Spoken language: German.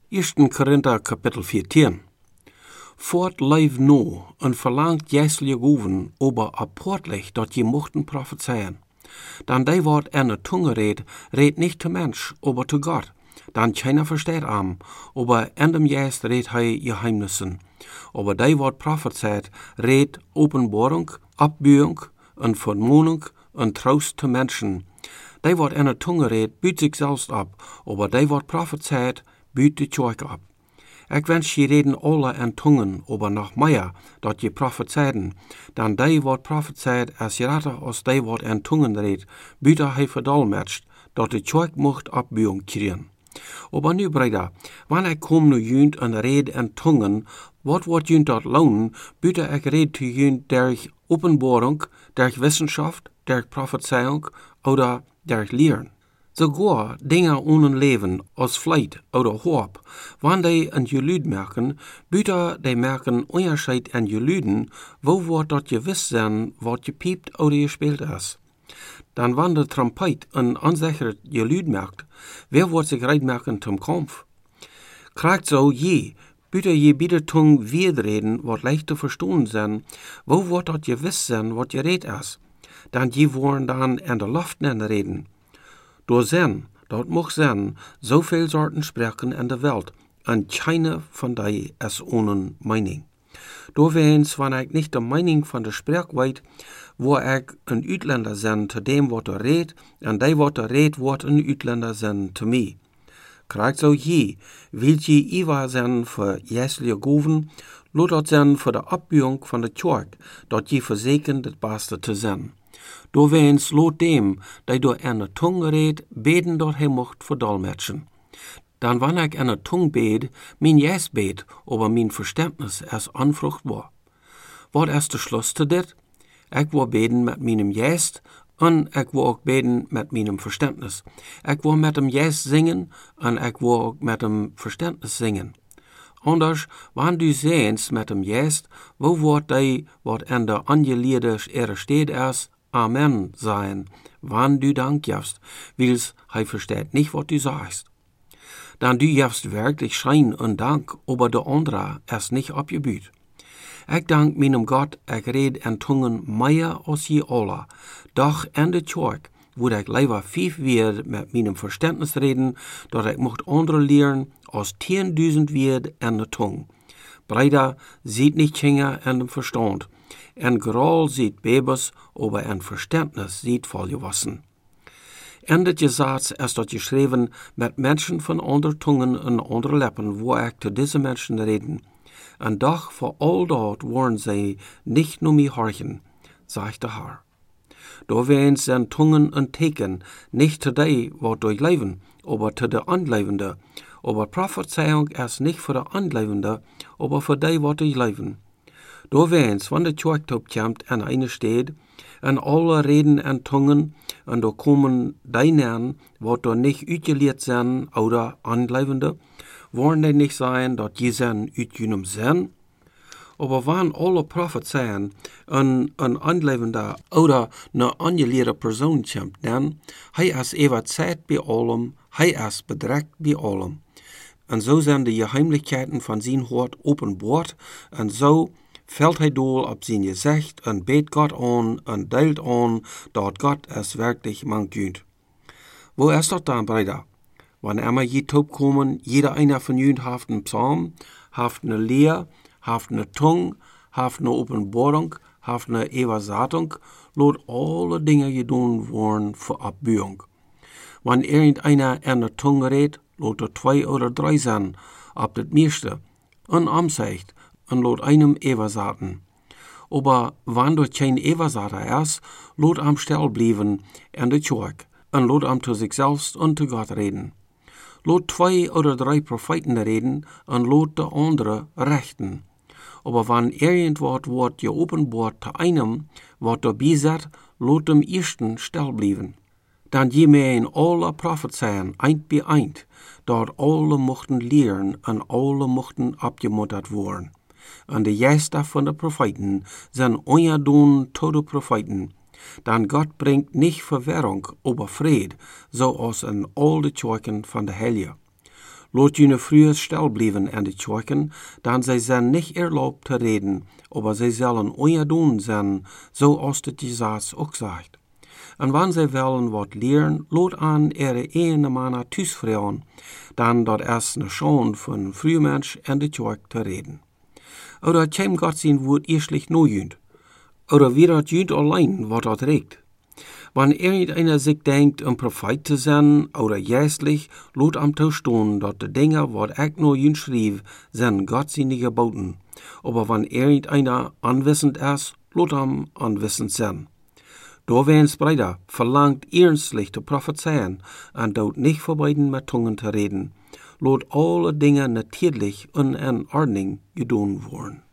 1. Korinther Kapitel 14. Fort leif no en verlangt jeslige goven ober apportlich dat je mochten prophezeien. Dan die wordt en Tunge redt nicht te Mensch, ober te Gott. Dan keiner versteht am, ober en dem Jes redt hij Geheimnissen. Ober die wordt prophezeit, redt Openbarung, Abbuung, en Vermohnung, en Trost te Menschen. Die wordt en Tunge büt sich selbst ab, ober die wordt prophezeit, büt de Kirche ab. Ik wens je reden alle en Tungen, ober noch mehr, dat je prophezeiden, dan die wordt prophezeit, als je ratter als die wordt en Tungen redt, büt hij verdolmetscht, dat de Kirche mocht Abbuung kriegen. Aber nu, Brüder, wanneer ik kom nu junt en red en Tungen, wat wordt junt dat lohnen, büt ik red te junt durch Openbarung, durch Wissenschaft, durch Prophezeiung oder durch Lehren. Sogar Dinge ohne Leben, als Fleisch oder Hoop, wann die ein Gelüd merken, büter die merken Unterschied an Gelüden, wo wird dort gewiss sein, wat gepiept oder gespielt ist. Dann wann der Trompet ein unsicheres Gelüd merkt, wer wird sich bereit merken zum Kampf? Kriegt so büter je bieder Tung reden, wat leicht zu verstehen sein, wo wird dort gewiss sein, wat geredet ist. Dann je wollen dann an der Luft reden. Door zijn, dat mag zijn, zoveel soorten spreken in de wereld, en keine van die is ohne Meinung. Doorweens, wanneer ik niet de Meinung van de spreek weet, wo ik een uitlander zijn te dem wat er redt, en die wat er redt wordt een uitlander zijn te mij. Krijgt zo wil je iwa zijn voor jeslige goven, laat dat zijn voor de opbuung van de kerk, dat je verzekert het beste te zijn. Doorweens loot dem, die door een Tung redt, beden dat hij mocht verdolmetschen. Dan wanneer ik een Tung bed, mijn jes bed, aber mijn verständnis is onvruchtbaar. Wat is de Schluss te dit? Ik wil beden met mijn jes, en ik wil ook beden met mijn verständnis. Ik wil met hem jes zingen, en ik wil ook met hem verständnis zingen. Anders, wanneer du zeens met hem jes, wo wordt die wat in de angeleerde er steht is, Amen sein, wann du Dank gibst, wils hij versteht nicht, was du sagst. Dann du gibst wirklich Schein und Dank, aber der andere ist nicht abgebüht. Ich dank meinem Gott, ich red in Tungen mehr als je alle, doch in der Kirche, wo ich lieber 5 wird mit meinem Verständnis reden, dass ich mocht andere lehren als 10.000 wird in der Tung. Brüder, sieht nicht Kinder in dem Verstand. En Groll sieht Babys, aber en Verständnis sieht vollgewassen. In dit Gesetz ist dort geschrieben, mit Menschen von anderen Tungen und anderen Lippen, wo ich zu diesen Menschen reden. Und doch vor all dort wollen sie nicht nur mich horchen, sagt der Herr. Doorweens zijn Tungen ein Teken, nicht zu die, wat durchleben, aber zu der Anlebende. Aber Prophezeiung ist nicht für der Anlebende, aber für die, wat durchleben. Doorweens, wanneer de kerk opkomt en eine steht, en alle reden en Tungen, en da kommen die nennen, wat da nicht uitgeleerd zijn oder Anlebende, wollen die nicht sein, dat die zijn uitgenommen zijn. Aber wann alle prophezeien een Anlebende oder eine angeleerde Person kommt, dann, hij is even Zeit bei allem, hij is bedreckt bei allem. En zo zijn de Geheimlichkeiten van zijn Hort openbaar, en zo fällt hij doel op zijn gezicht en beet Gott an en deelt an, dat Gott es wirklich mangt. Wo ist das dann, Brüder? Wann immer je top kommen, jeder einer von jünd haft einen Psalm, haft eine Lehr, haft eine Tung, haft eine Openbarung, haft eine Evasatung, lot alle Dinge gedaan worden für Abbuung. Wann irgendeiner in der Tung redt, lot 2 oder 3 sein, ab das meiste, und amzeicht, und lot einem Evasaten. Aber wann dort kein Evasater ist, lot am still blieben in der Kirche, und lot am zu sich selbst und zu Gott reden. Lot 2 oder 3 Propheten reden, und lot der andere rechten. Aber wann irgendwas wird geopenbart zu einem, was dabei sitzt, lot dem ersten still blieben. Dann je mehr in alle Prophezeien eint bei eint, dort alle mochten lehren und alle mochten abgemuttert worden. Und die Geister von den Propheten sind ungedun tote Propheten. Dann Gott bringt nicht Verwirrung, aber Fried, so als in all die Kirchen von der Heilige. Lot jene früher still blieben an die Kirchen, dann sie sind nicht erlaubt zu reden, aber sie sollen ungedun sein, so als das Jesus auch sagt. Und wenn sie wollen wat lehren, lot an ihre eine Mann thuisvrouwen, dann dort erst ne Schon von früher Mensch an die Kirche zu reden. Oder käm Gott sein Wort erstlich no jünd. Oder wie dat jünd allein, wat dat regt. Wenn irgendeiner sich denkt, ein Prophet zu sein oder geistlich, lot am zu stehen, dat de Dinge, wat ich nur jünd schrieb, sind Gott seine Geboten. Aber wenn irgendeiner anwissend ist, lot am anwissend sein. Da wenn's Brüder verlangt ernstlich zu prophezeien und dort nicht verbeiden mit Zungen zu reden. Lot alle Dinge natürlich und in Ordnung gedun worden.